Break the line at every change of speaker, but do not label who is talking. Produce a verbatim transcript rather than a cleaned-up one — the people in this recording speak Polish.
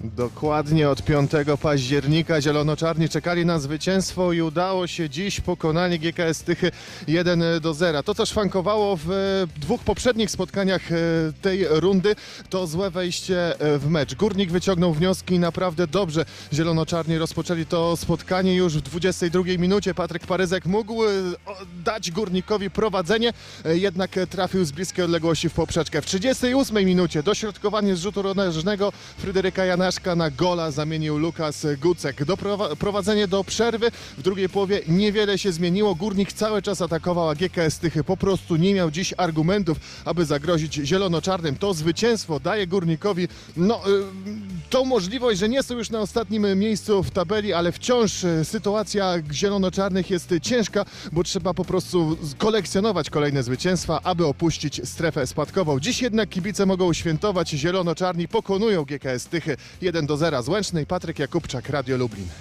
Dokładnie od piątego października zielono-czarni czekali na zwycięstwo i udało się dziś pokonanie G K S Tychy jeden do zera. To, co szwankowało w dwóch poprzednich spotkaniach tej rundy, to złe wejście w mecz. Górnik wyciągnął wnioski i naprawdę dobrze zielono-czarni rozpoczęli to spotkanie już w dwudziestej drugiej minucie. Patryk Paryzek mógł dać Górnikowi prowadzenie, jednak trafił z bliskiej odległości w poprzeczkę. W trzydziestej ósmej minucie dośrodkowanie z rzutu rożnego Fryderyka Janaszka na gola zamienił Lukas Gucek. Doprowadzenie do przerwy. W drugiej połowie niewiele się zmieniło. Górnik cały czas atakował, a G K S Tychy po prostu nie miał dziś argumentów, aby zagrozić zielono-czarnym. To zwycięstwo daje Górnikowi no, tą możliwość, że nie są już na ostatnim miejscu w tabeli, ale wciąż sytuacja zielono-czarnych jest ciężka, bo trzeba po prostu kolekcjonować kolejne zwycięstwa, aby opuścić strefę spadkową. Dziś jednak kibice mogą świętować. Zielono-czarni pokonują G K S Tychy jeden do zera z Łęcznej. Patryk Jakubczak, Radio Lublin.